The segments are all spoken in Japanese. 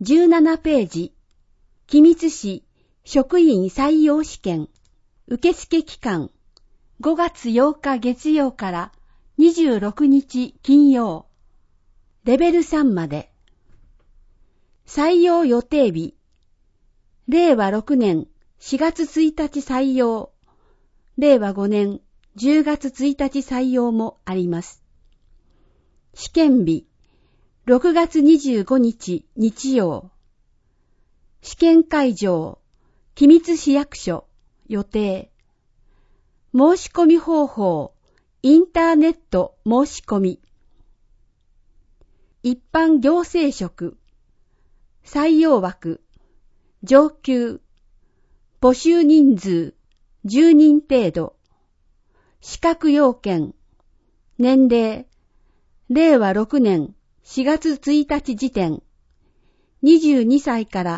17ページ、君津市職員採用試験、受付期間、5月8日月曜から26日金曜、レベル3まで。採用予定日、令和6年4月1日採用、令和5年10月1日採用もあります。試験日、6月25日日曜。試験会場、君津市役所、予定。申し込み方法、インターネット申し込み。一般行政職、採用枠、上級、募集人数、10人程度。資格要件、年齢、令和6年4月1日時点、22歳から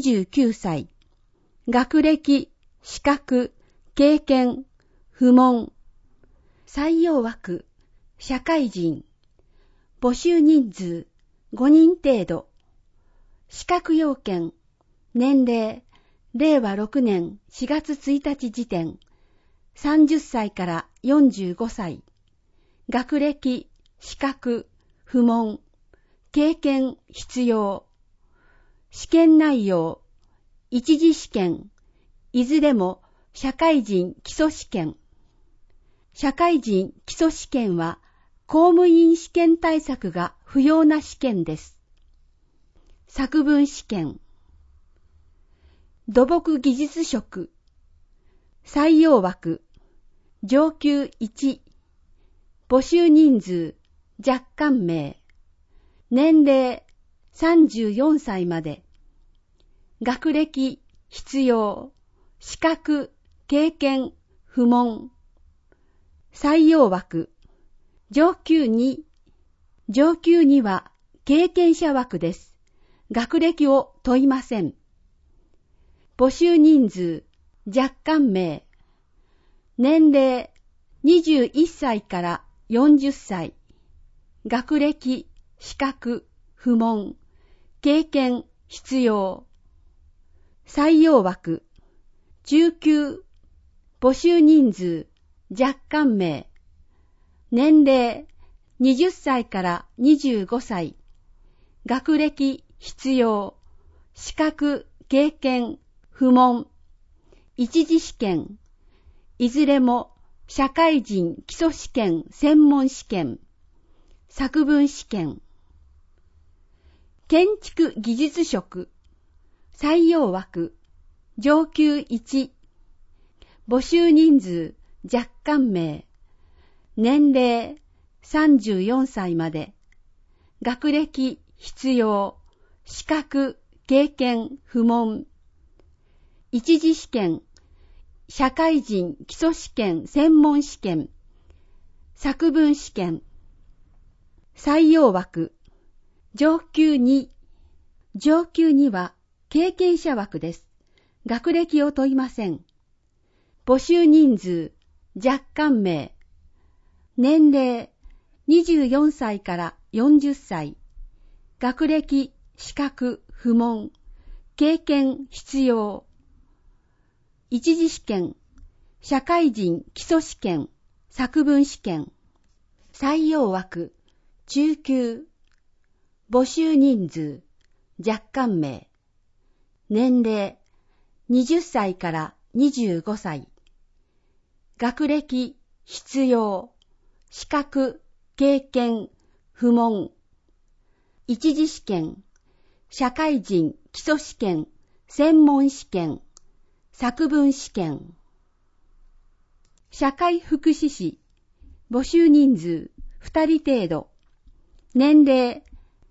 29歳。学歴、資格、経験、不問。採用枠、社会人。募集人数、5人程度。資格要件、年齢、令和6年4月1日時点、30歳から45歳。学歴、資格、不問。経験必要。試験内容、一次試験、いずれも社会人基礎試験。社会人基礎試験は公務員試験対策が不要な試験です。作文試験。土木技術職。採用枠。上級1。募集人数、若干名。年齢、34歳まで。学歴、必要。資格、経験、不問。採用枠。上級2。上級2は経験者枠です。学歴を問いません。募集人数、若干名。年齢、21歳から40歳。学歴、資格、不問。経験、必要。採用枠。中級。募集人数、若干名。年齢、20歳から25歳。学歴、必要。資格、経験、不問。一次試験。いずれも社会人基礎試験専門試験。作文試験。建築技術職。採用枠。上級1。募集人数、若干名。年齢、34歳まで。学歴、必要。資格、経験、不問。一次試験。社会人基礎試験専門試験。作文試験。採用枠。上級2。上級2は経験者枠です。学歴を問いません。募集人数、若干名。年齢、24歳から40歳。学歴、資格、不問。経験、必要。一次試験。社会人基礎試験。作文試験。採用枠。中級。募集人数。若干名。年齢。20歳から25歳。学歴。必要。資格。経験。不問。一次試験。社会人基礎試験。専門試験。作文試験。社会福祉士。募集人数2人程度。年齢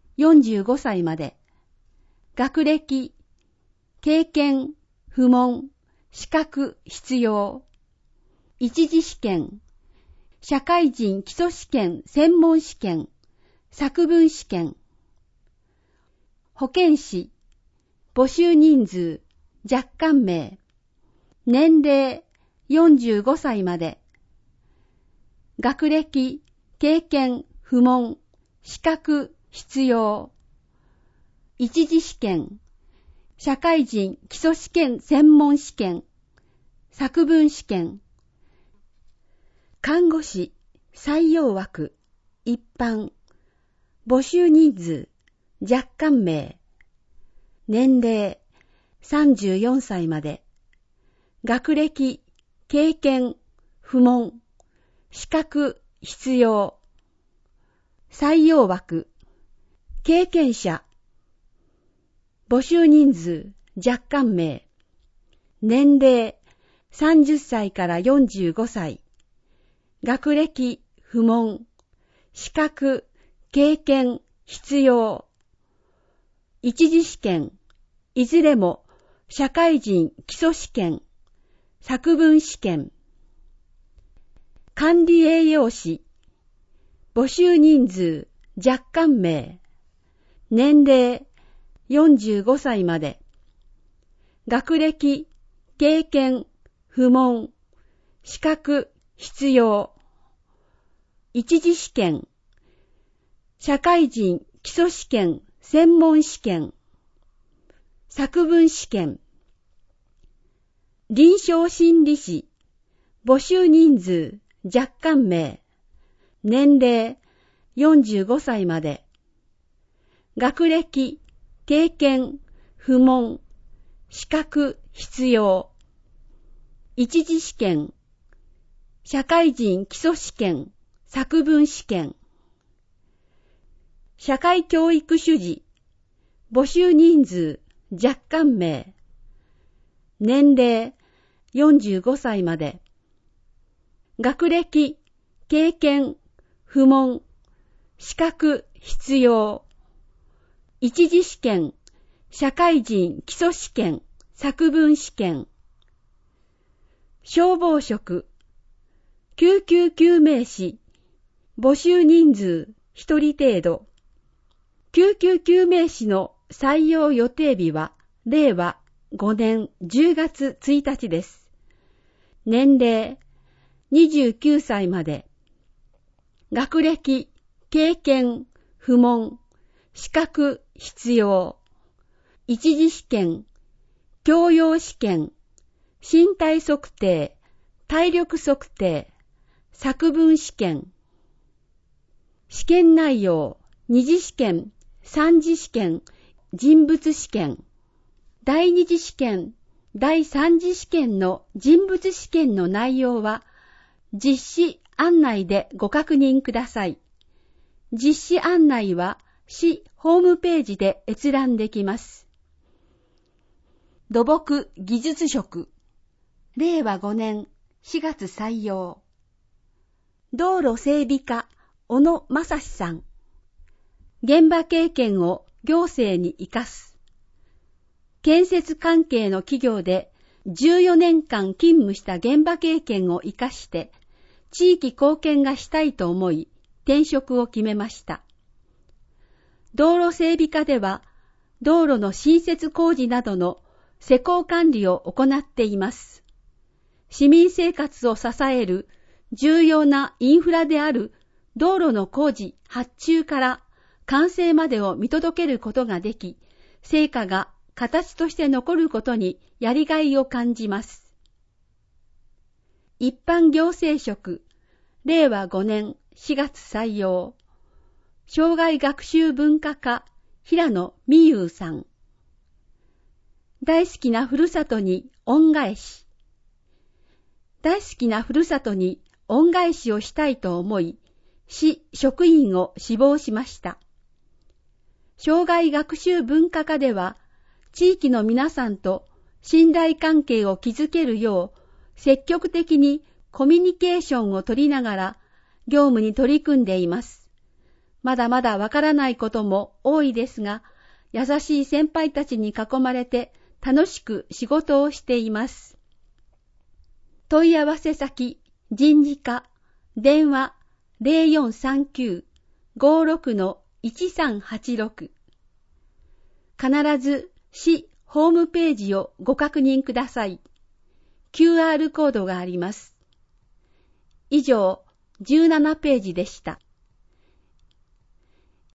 45歳まで。学歴、経験、不問、資格必要。一次試験。社会人基礎試験専門試験。作文試験。保健師。募集人数若干名。年齢45歳まで。学歴、経験、不問、資格必要。 一次試験、社会人基礎試験専門試験、作文試験、看護師採用枠、一般、募集人数、若干名、年齢、34歳まで、学歴、経験、不問、資格、必要、採用枠、経験者、募集人数、若干名、年齢、30歳から45歳、学歴、不問、資格、経験、必要、一次試験、いずれも社会人基礎試験、作文試験、管理栄養士、募集人数、若干名、年齢、45歳まで、学歴、経験、不問、資格、必要、一次試験、社会人基礎試験専門試験、作文試験、臨床心理士、募集人数、若干名、年齢、45歳まで、学歴、経験、不問、資格、必要、一次試験、社会人基礎試験、作文試験、社会教育主事、募集人数、若干名、年齢、45歳まで、学歴、経験、不問、資格、必要、一次試験、社会人基礎試験、作文試験、消防職、救急救命士、募集人数1人程度、救急救命士の採用予定日は令和5年10月1日です。年齢29歳まで、学歴、経験、不問、資格、必要、一次試験、教養試験、身体測定、体力測定、作文試験、試験内容、二次試験、三次試験、人物試験、第二次試験、第三次試験の人物試験の内容は、実施案内でご確認ください。実施案内は市ホームページで閲覧できます。土木技術職、令和5年4月採用。道路整備課、小野正史さん。現場経験を行政に生かす。建設関係の企業で14年間勤務した現場経験を生かして地域貢献がしたいと思い転職を決めました。道路整備課では道路の新設工事などの施工管理を行っています。市民生活を支える重要なインフラである道路の工事発注から完成までを見届けることができ、成果が形として残ることにやりがいを感じます。一般行政職、令和5年4月採用。障害学習文化課、平野美優さん。大好きなふるさとに恩返し。大好きなふるさとに恩返しをしたいと思い、市職員を志望しました。障害学習文化課では、地域の皆さんと信頼関係を築けるよう、積極的にコミュニケーションを取りながら、業務に取り組んでいます。まだまだわからないことも多いですが、優しい先輩たちに囲まれて楽しく仕事をしています。問い合わせ先、人事課、電話 0439-56-1386。必ず市ホームページをご確認ください。QR コードがあります。以上、17ページでした。